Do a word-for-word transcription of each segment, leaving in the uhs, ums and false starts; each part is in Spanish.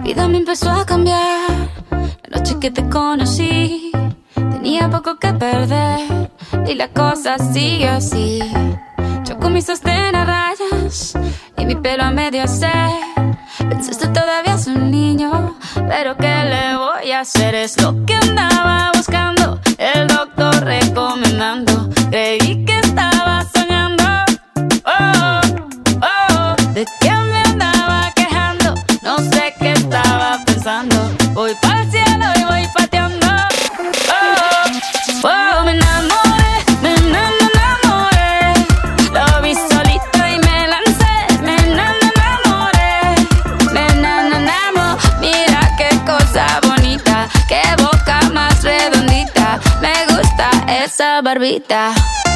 vida me empezó a cambiar. La noche que te conocí, tenía poco que perder y la cosa sigue así. Yo con mis sostén a rayas y mi pelo a medio hacer. Pensaste todavía es un niño, pero ¿qué le voy a hacer? Es lo que andaba buscando, el doctor recomendando. Creí que estaba soñando, oh, oh, de que me andaba quejando. No sé qué estaba pensando. Voy pa'l cielo y voy pateando, oh, oh, me enamoré, me enamoré. Lo vi solito y me lancé, me enamoré, me enamoré. Mira qué cosa bonita, qué boca más redondita. Me gusta esa barbita.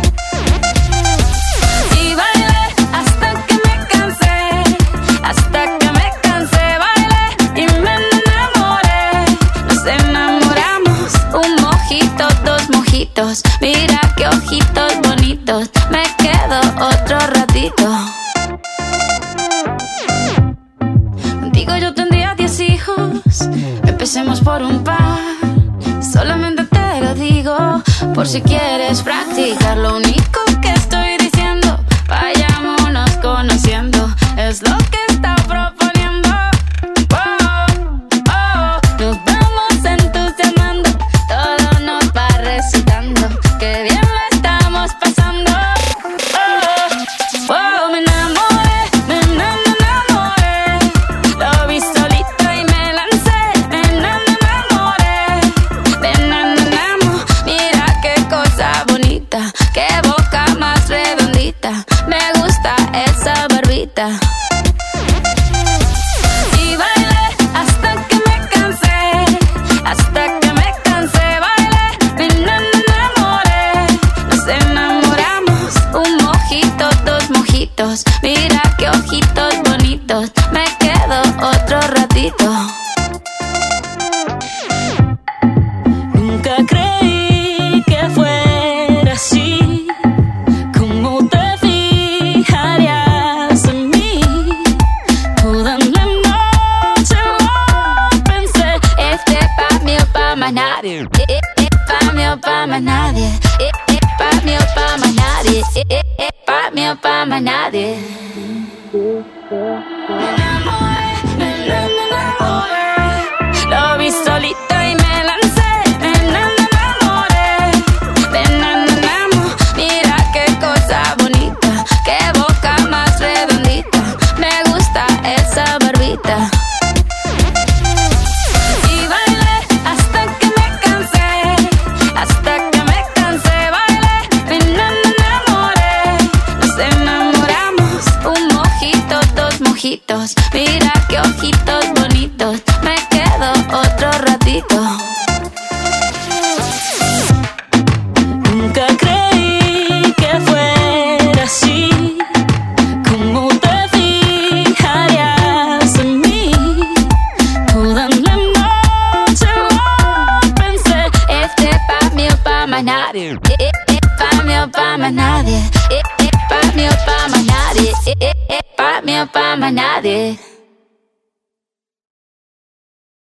Y bailé hasta que me cansé, hasta que me cansé. Bailé y me enamoré. Nos enamoramos, un mojito, dos mojitos. Mira qué ojitos bonitos. Me quedo otro ratito. Contigo yo tendría diez hijos. Empecemos por un par. Solamente te lo digo por si quieres practicar. Lo único que estoy diciendo, vayámonos conociendo. Es lo que está proponiendo. Oh, oh, nos vamos entusiasmando. Todo nos va recitando. Qué bien lo estamos pasando. Oh, oh, me enamoré, me enamoré. Lo vi solito y me lancé. Me enamoré, me enamoramos. Mira qué cosa bonita, qué boca más redondita. Me gusta esa barbita. Y bailé hasta que me cansé, hasta que me cansé. Bailé, me enamoré. Nos enamoramos, un mojito, dos mojitos. Mira qué ojitos bonitos. Me quedo otro ratito. Nunca creí que fuera así, cómo te fijarías en mí. Toda la noche lo pensé. Este pa' mí o pa' más nadie. Eh, eh, eh, pa' mí o pa' más nadie. Eh, eh, pa' mí o pa' más nadie. Eh, eh, eh, pa' mí o pa' más nadie. Me enamoré, me enamoré. Lo vi solito y me lancé. Me enamoré, me enamoramos. Mira qué cosa bonita, qué boca más redondita. Me gusta esa barbita. Y bailé hasta que me cansé, hasta que me cansé. Bailé, me enamoré. Nos enamoramos, un mojito, dos mojitos. Mira qué ojitos bonitos. Me quedo otro ratito. Nunca creí que fuera así, cómo te fijarías en mí. Toda la noche lo pensé. Este pa' mí o pa' más nadie. Eh, eh, eh, pa' mí o pa' más nadie. Eh, eh, pa' mí o pa' más nadie. Eh, eh, eh, pa' mí o pa' más nadie.